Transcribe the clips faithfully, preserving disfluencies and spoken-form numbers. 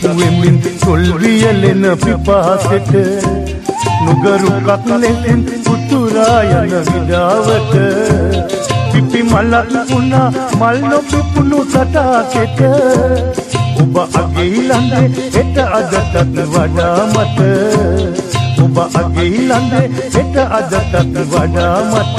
වෙමින් තොල් වියලෙන පිපාසෙට නුගරුකක් ලෙසින් උතුරා යන විඩාවට පිපි මලක් වුණා මල් නොපිපුණු තටාකෙට ඔබ අගේ ළඟේ හෙට අදටත් වඩා මට ඔබ අගේ ළඟේ හෙට අදටත් වඩා මට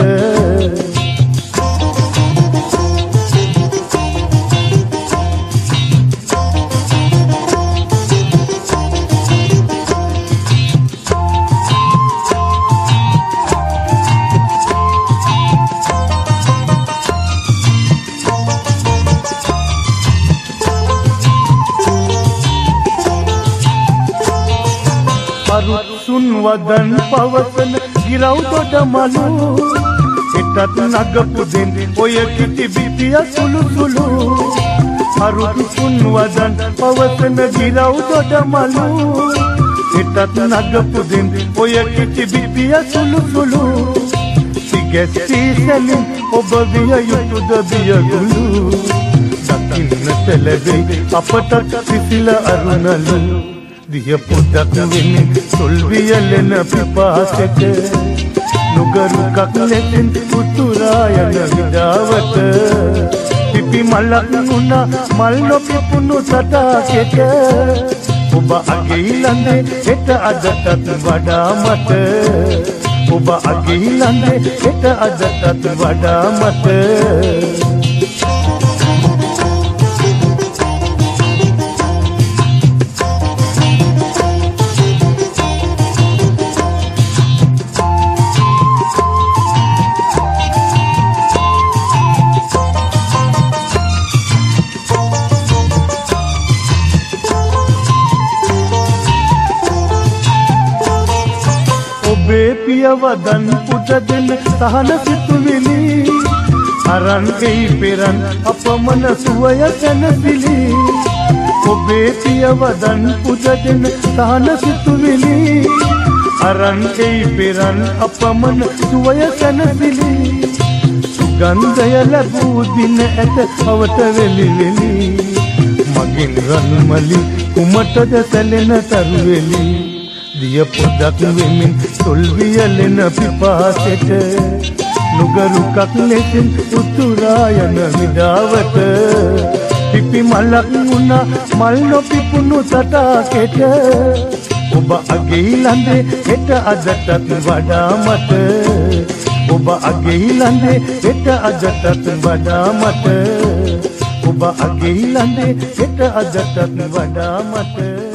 අරුත්සුන් වදන් පවසන ගිරව් දොඩ මලු එටත් නගපු දෙන් ඔය කිටි බිපිය සුළු සුළු අරුත්සුන් වදන් පවසන ගිරව් දොඩ මලු එටත් නගපු දෙන් ඔය කිටි බිපිය සුළු සුළු සිගැස්සී සැලින් ඔබ විය යුතුද බියගුළු දකින්නට ලැබෙයි අපට සිසිල අරුණලු දිය පොඩක් වෙමින් තොල් වියලෙන පිපාසෙට නුගරුකක් ලෙසින් උතුරා යන විඩාවට පිපි මලක් වුණා මල් නොපිපුණු තටාකෙට ඔබ අගේ ළඟේ හෙට අදටත් වඩා මට ඔබ අගේ ළඟේ හෙට අදටත් වඩා මට ඔබේ පියවදන් පුට දෙන සහන සිතුවිලි අරන් එයි පෙරන් අපමණ සුවය සැනසිලි ඔබේ පියවදන් පුට දෙන සහන සිතුවිලි අරන් එයි පෙරන් අපමණ සුවය සැනසිලි සුගන්ධය ලැබූ දින ඇත අවට වෙලි වෙලි මගින් රන්මලි කුමටද සැලෙන තරුවෙලි දිය පොඩක් වෙමින් තොල් වියලෙන පිපාසෙට නුගරුකක් ලෙසින් උතුරා යන විඩාවට පිපි මලක් වුණා මල් නොපිපුණු තටාකෙට ඔබ අගේ ළඟේ හෙට අදටත් වඩා මට ඔබ අගේ ළඟේ හෙට අදටත් වඩා මට ඔබ අගේ ළඟේ හෙට අදටත් වඩා මට